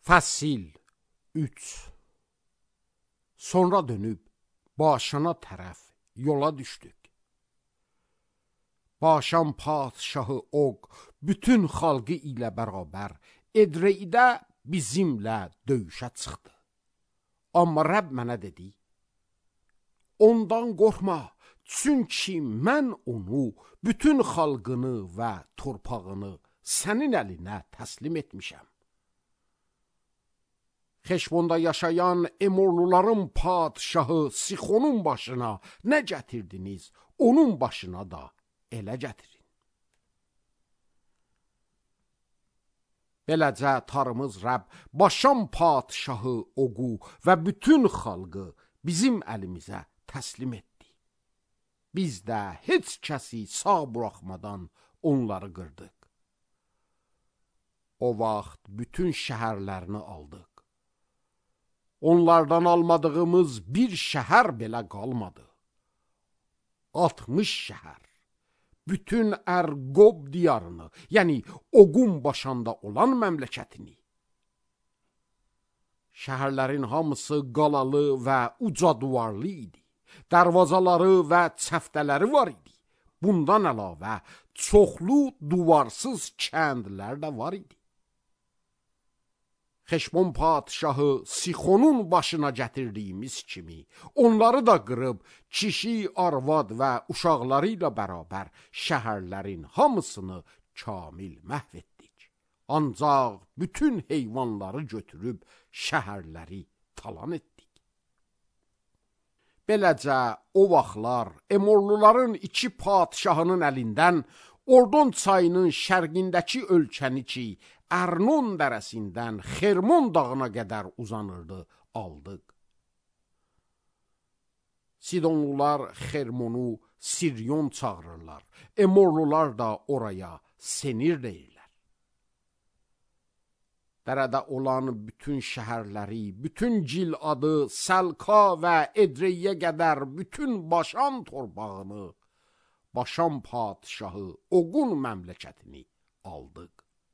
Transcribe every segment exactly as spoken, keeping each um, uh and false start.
Fəsil üç. Sonra dönüb Başana tərəf yola düşdük. Başan padşahı Oq bütün xalqı ilə bərabər Edreydə bizimlə döyüşə çıxdı. Amma Rəbb mənə dedi, ondan qorxma, çünki mən onu, bütün xalqını və torpağını sənin əlinə təslim etmişəm. Xeşbonda yaşayan Emorluların padşahı Sixonun başına nə gətirdiniz, onun başına da elə gətirin. Beləcə Tanrımız Rəbb Başan padşahı Oqu və bütün xalqı bizim əlimizə təslim etdi. Biz də heç kəsi sağ buraxmadan onları qırdıq. O vaxt bütün şəhərlərini aldıq. Onlardan almadığımız bir şəhər belə qalmadı. altmış şəhər, bütün Ərqob diyarını, yəni Oqun başında olan məmləkətini. Şəhərlərin hamısı qalalı və uca duvarlı idi. Dərvazaları və çəftələri var idi. Bundan əlavə çoxlu duvarsız kəndlər də var idi. Xeşbon padşahı Sixonun başına gətirdiyimiz kimi, onları da qırıb, kişi, arvad və uşaqları ilə bərabər şəhərlərin hamısını kamil məhv etdik. Ancaq bütün heyvanları götürüb şəhərləri talan etdik. Beləcə o vaxtlar Emorluların iki padşahının əlindən Ordon çayının şərqindəki ölkəni ki, Ərnon dərəsindən Xermon dağına qədər uzanırdı, aldıq. Sidonlular Xermonu Siryon çağırırlar. Emorlular da oraya Senir deyirlər. Dərədə olan bütün şəhərləri, bütün Giladı, Səlka və Edreyyə qədər bütün Başan torpağını, Başan padşahı Oqun məmləkətini aldıq.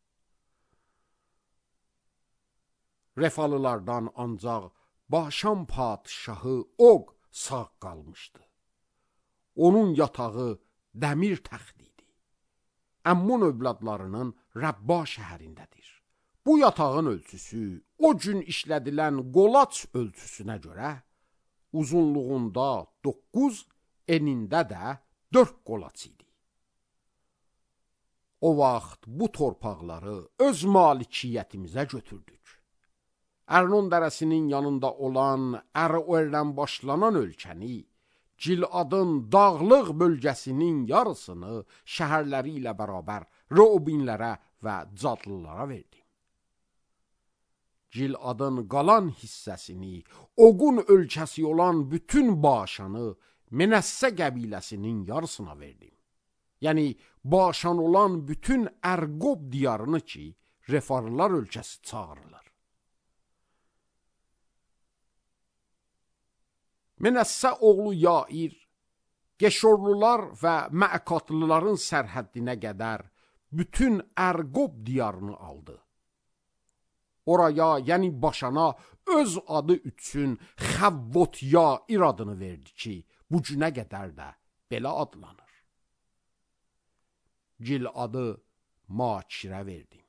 Refalılardan ancaq Başan padşahı Oq sağ qalmışdı. Onun yatağı dəmir təxt idi. Əmmun övladlarının Rəbba şəhərindədir. Bu yatağın ölçüsü o gün işlədilən qolaç ölçüsünə görə uzunluğunda doqquz, enində də dörd qolaç idi. O vaxt bu torpaqları öz malikiyyətimizə götürdük. Ərnon dərəsinin yanında olan Ər-Öərdən başlanan ölkəni, Giladın dağlıq bölgəsinin yarısını şəhərləri ilə bərabər Reubinlərə və Cadlılara verdim. Giladın qalan hissəsini, Oqun ölkəsi olan bütün Başanı Menəssə qəbiləsinin yarısına verdim. Yəni, Başan olan bütün Ərqob diyarını ki, Refarlar ölkəsi çağırırlar. Menəssə oğlu Yair, Geşorlular və Məəkatlıların sərhəddinə qədər bütün Ərqob diyarını aldı. Oraya, yəni Başana öz adı üçün Xəvvot Yair adını verdi ki, bu günə qədər də belə adlanır. Giladı Makirə verdim.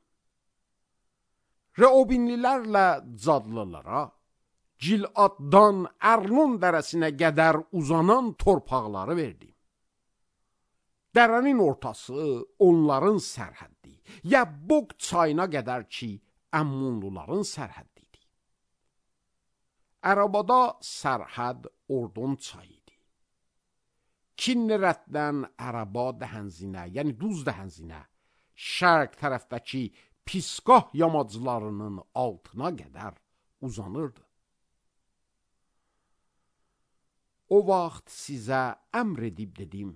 Reubinlilərlə Cadlılara, Giladdan Ərnon dərəsinə qədər uzanan torpaqları verdim. Dərənin ortası onların sərhəddi, Yəbbok çayına qədər ki, Əmmunluların sərhəddidir. Ərabada sərhəd Ordon çayıdır. Kinnerətdən Əraba dəhənzinə, yəni Duz dəhənzinə, şərq tərəfdəki Pisqah yamaclarının altına qədər uzanırdı. O vaxt sizə əmr edib dedim,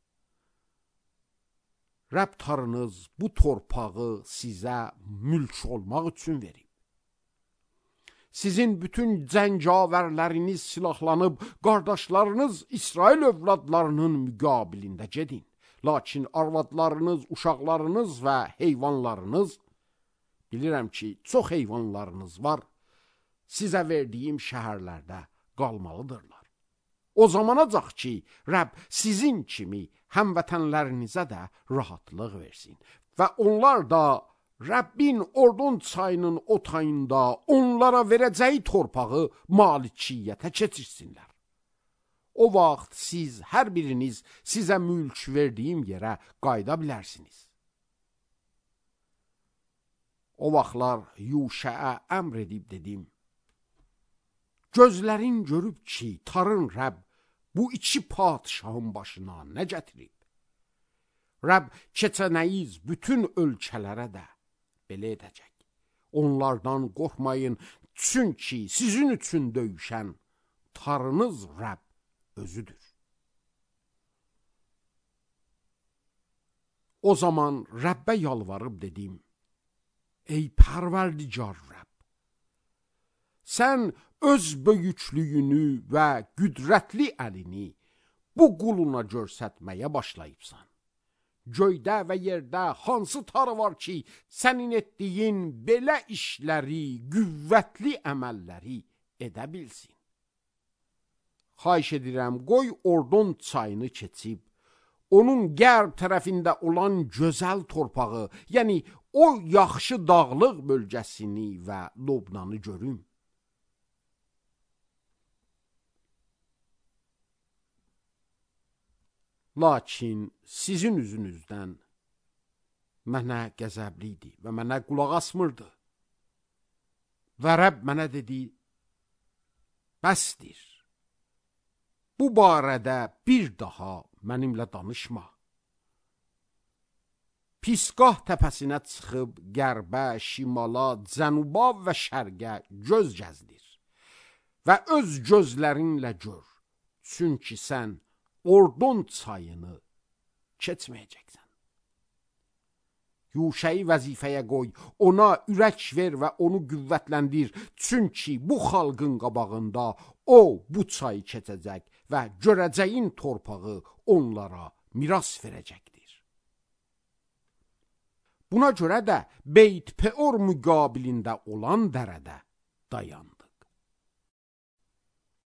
Rəbb Tanrınız bu torpağı sizə mülk olmaq üçün verib. Sizin bütün cəngavərləriniz silahlanıb, qardaşlarınız İsrail övladlarının müqabilində gedin. Lakin arvadlarınız, uşaqlarınız və heyvanlarınız Bilirəm ki, çox heyvanlarınız var, sizə verdiyim şəhərlərdə qalmalıdırlar. O zamanacaq ki, Rəbb sizin kimi həmvətənlərinizə də rahatlıq versin və onlar da Rəbbin Ordon çayının o tayında onlara verəcəyi torpağı malikiyyətə keçirsinlər. O vaxt siz, hər biriniz sizə mülk verdiyim yerə qayıda bilərsiniz. O vaxtlar Yuşəə əmr edib dedim, gözlərin görüb ki, tarın Rəbb bu iki padişahın başına nə gətirib? Rəbb keçənəyiz bütün ölkələrə də belə edəcək. Onlardan qorxmayın, çünki sizin üçün döyüşən tarınız Rəbb özüdür. O zaman Rəbbə yalvarıb dedim, ey Pərverdigar Rəbb, sən öz böyüklüyünü və qüdrətli əlini bu quluna görsətməyə başlayıbsan. Göydə və yerdə hansı tarı var ki, sənin etdiyin belə işləri, qüvvətli əməlləri edə bilsin. Xahiş edirəm, qoy Ordon çayını keçib, onun qərb tərəfində olan gözəl torpağı, yəni o yaxşı dağlıq bölgəsini və Lobnanı görüm. Lakin sizin üzünüzdən mənə qəzəbli idi və mənə qulaq asmırdı. Və Rəbb mənə dedi, bəsdir, bu barədə bir daha mənimlə danışma. Pisgah təpəsinə çıxıb qərbə, şimala, cənuba və şərqə göz gəzdir və öz gözlərinlə gör, çünki sən Ordon çayını keçməyəcəksən. Yuşəyi vəzifəyə qoy, ona ürək ver və onu qüvvətləndir, çünki bu xalqın qabağında o bu çayı keçəcək və görəcəyin torpağı onlara miras verəcəkdir. Buna görə də Beyt Peor müqabilində olan dərədə dayan.